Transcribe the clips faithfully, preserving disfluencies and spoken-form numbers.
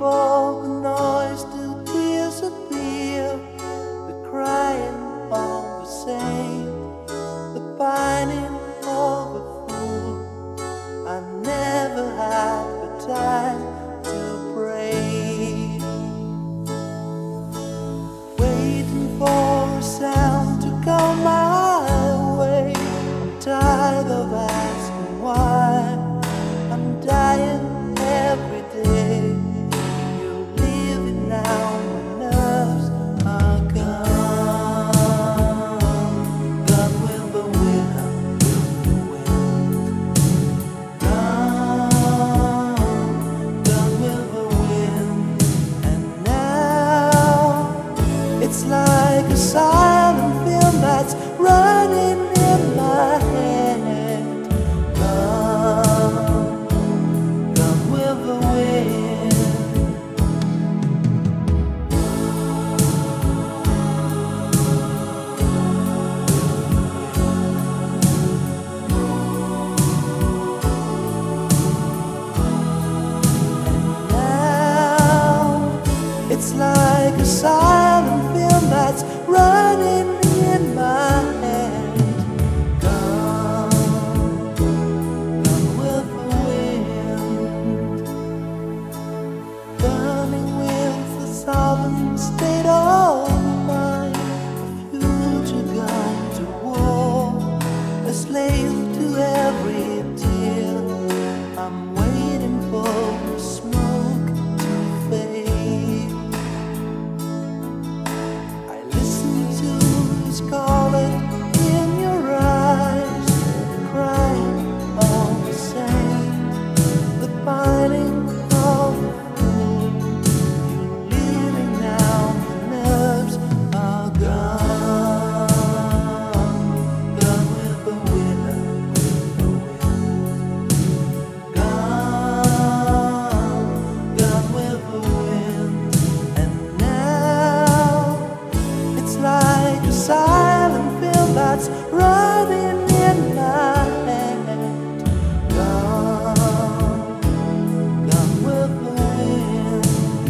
for the noise to disappear, the crying of a saint, the pining of a fool. I never had the time to pray, waiting for a sound to come my way. I'm tired of asking why. I'm dying every day. You're leaving now, my nerves are gone. Gone with the wind, with the wind. Gone, gone with the wind. And now it's like a silent film that's running in my head. It's like a silent film that's running in my head. Gone, gone with the wind. Burning with the southern state of mind. A future gone to war, a slave to every tear. I'm waiting for the smoke to fade. Scarlet in your eyes, crying of the saint, the pining of the fool. You're leaving now, the nerves are gone. Gone with the wind, with the wind. Gone, gone with the wind. And now it's like a silent film that's running in my head. Gone, gone with the wind.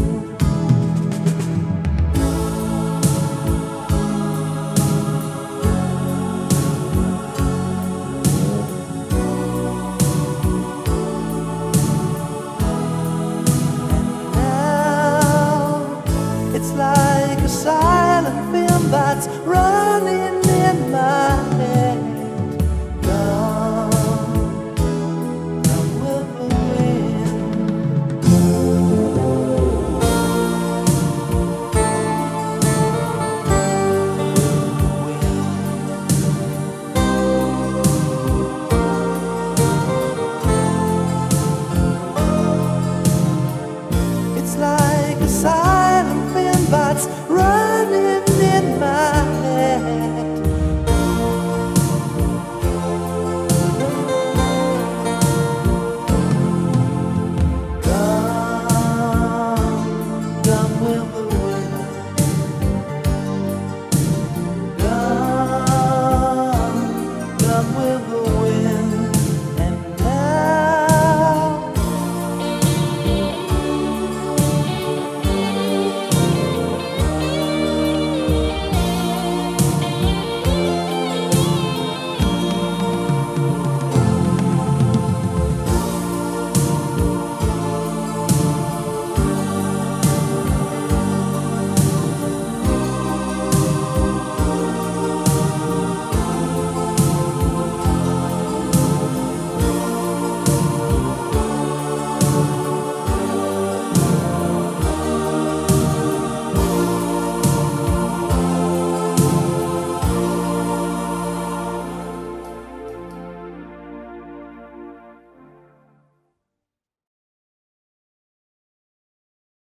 And now it's like a silent film that's running in my head. Gone, gone with the wind. It's like a silent film that's running